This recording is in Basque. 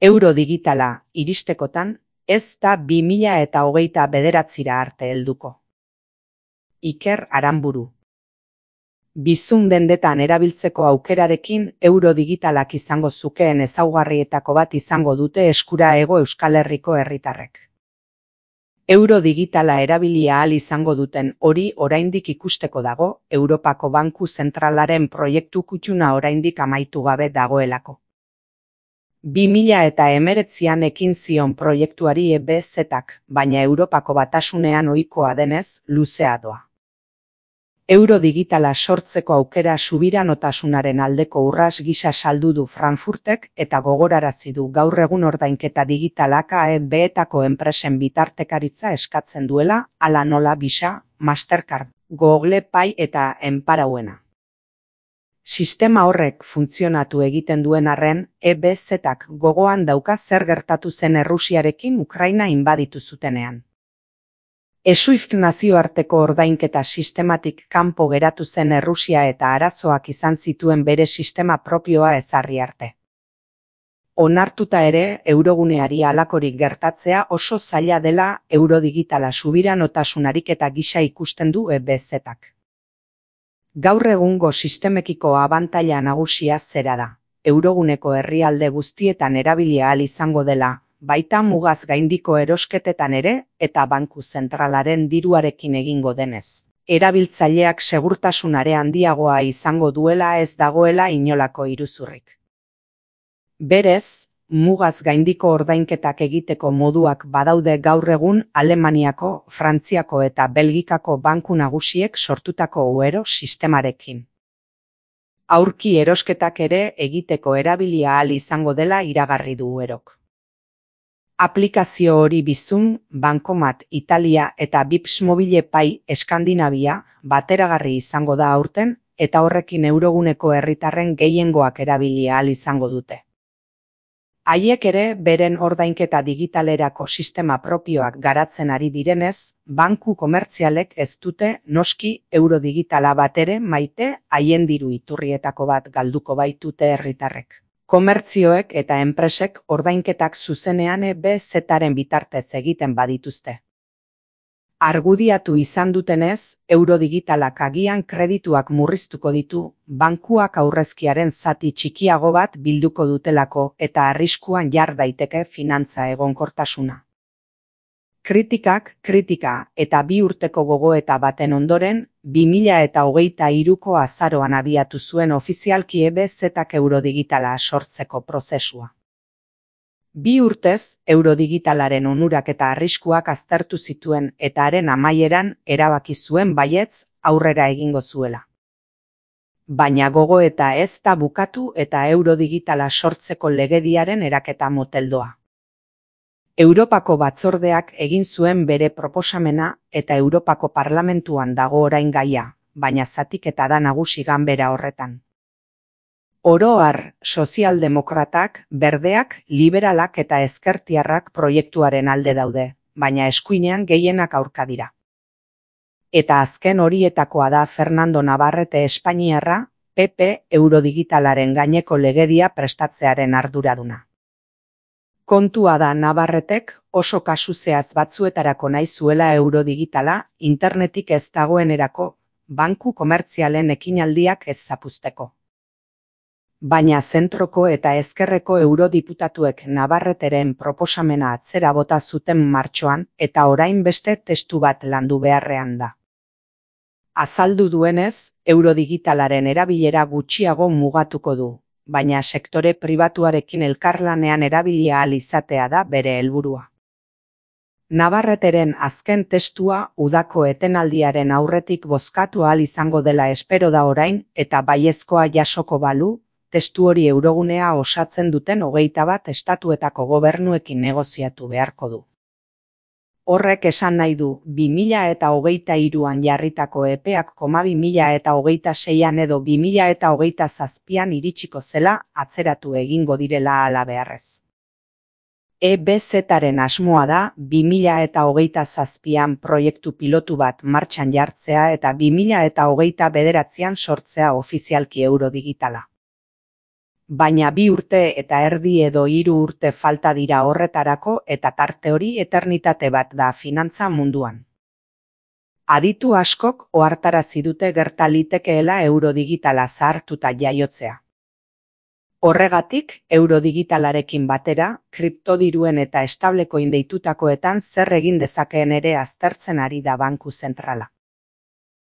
Euro digitala iristekotan, ez da 2029 arte helduko. Iker Aranburu. Bizum dendetan erabiltzeko aukerarekin euro digitalak izango zukeen ezaugarrietako bat izango dute eskura Hego Euskal Herriko herritarrek. Euro digitala erabili ahal izango duten hori oraindik ikusteko dago, Europako Banku Zentralaren proiektu kutxuna oraindik amaitu gabe dagoelako. 2019an ekin zion proiektuari EBZ-ak, baina Europako Batasunean ohikoa denez, luzea doa. Euro digitala sortzeko aukera subiranotasunaren aldeko urras gisa saldu du Frankfurtek eta gogorarazi du gaur egun ordainketa digitalak AEB-etako enpresen bitartekaritza eskatzen duela, hala nola Visa, Mastercard, Google Pay eta Enparauena. Sistema horrek funtzionatu egiten duen arren, EBZ-ak gogoan dauka zer gertatu zen Errusiarekin Ukraina inbaditu zutenean. SWIFT nazioarteko ordainketa sistematik kanpo geratu zen Errusia eta arazoak izan zituen bere sistema propioa ezarri arte. Onartuta ere, euroguneari halakorik gertatzea oso zaila dela eurodigitala subiranotasun ariketa gisa ikusten du EBZ-ak. Gaur egungo sistemekiko abantaila nagusia zera da. Euroguneko herrialde guztietan erabili ahal izango dela, baita mugaz gaindiko erosketetan ere eta Banku Zentralaren diruarekin egingo denez. Erabiltzaileak segurtasunare handiagoa izango duela ez dagoela inolako iruzurrik. Berez, mugaz gaindiko ordainketak egiteko moduak badaude gaur egun Alemaniako, Frantziako eta Belgikako banku nagusiek sortutako euro sistemarekin. Aurki erosketak ere egiteko erabili ahal izango dela iragarri du erok. Aplikazio hori Bizum, Bankomat Italia eta Vips Mobile Pay Eskandinavia bateragarri izango da aurten eta horrekin euroguneko herritarren gehiengoak erabili ahal izango dute. Haiek ere beren ordainketa digitalerako sistema propioak garatzen ari direnez, banku komertzialek ez dute noski euro digitala bat ere maite haien diru iturrietako bat galduko baitute herritarrek. Komertzioek eta enpresek ordainketak zuzenean EBZ-aren bitartez egiten badituzte. Argudiatu izan dutenez, euro digitalak agian kredituak murriztuko ditu, bankuak aurrezkiaren zati txikiago bat bilduko dutelako eta arriskuan jar daiteke finantza egonkortasuna. Kritika eta 2 urteko gogoeta baten ondoren, 2023ko azaroan abiatu zuen ofizialki EBZ-ak eurodigitala sortzeko prozesua. 2 urtez, eurodigitalaren onurak eta arriskuak aztertu zituen eta haren amaieran erabaki zuen baietz aurrera egingo zuela. Baina gogoeta ez da bukatu eta eurodigitala sortzeko legediaren eraketa moteldoa. Europako batzordeak egin zuen bere proposamena eta Europako Parlamentuan dago orain gaia, baina zatiketa da nagusi ganbera horretan. Oro har, sozialdemokratak, berdeak, liberalak eta ezkertiarrak proiektuaren alde daude, baina eskuinean gehienak aurka dira. Eta azken horietakoa da Fernando Navarrete Espainiarra, PP eurodigitalaren gaineko legedia prestatzearen arduraduna. Kontua da Navarretek oso kasuzeaz batzuetarako nahi zuela eurodigitala internetik ez dagoenerako, banku komertzialen ekinaldiak ez zapuzteko. Baina zentroko eta ezkerreko eurodiputatuek Navarreteren proposamena atzera bota zuten martxoan eta orain beste testu bat landu beharrean da. Azaldu duenez, eurodigitalaren erabilera gutxiago mugatuko du, baina sektore pribatuarekin elkarlanean erabili ahal izatea da bere helburua. Navarreteren azken testua udako etenaldiaren aurretik bozkatu ahal izango dela espero da orain eta baiezkoa jasoko balu, testu hori eurogunea osatzen duten 21 estatuetako gobernuekin negoziatu beharko du. Horrek esan nahi du 2023an jarritako epeak 2026an edo 2027an iritsiko zela atzeratu egingo direla hala beharrez. EBZ-aren asmoa da 2027an proiektu pilotu bat martxan jartzea eta 2029an sortzea ofizialki eurodigitala. baina 2 urte eta erdi edo 3 urte falta dira horretarako eta tarte hori eternitate bat da finantza munduan. Aditu askok ohartarazi dute gerta litekeela euro digitala zahartuta jaiotzea. Horregatik, euro digitalarekin batera, kriptodiruen eta establecoin deitutakoetan zer egin dezakeen ere aztertzen ari da banku zentrala.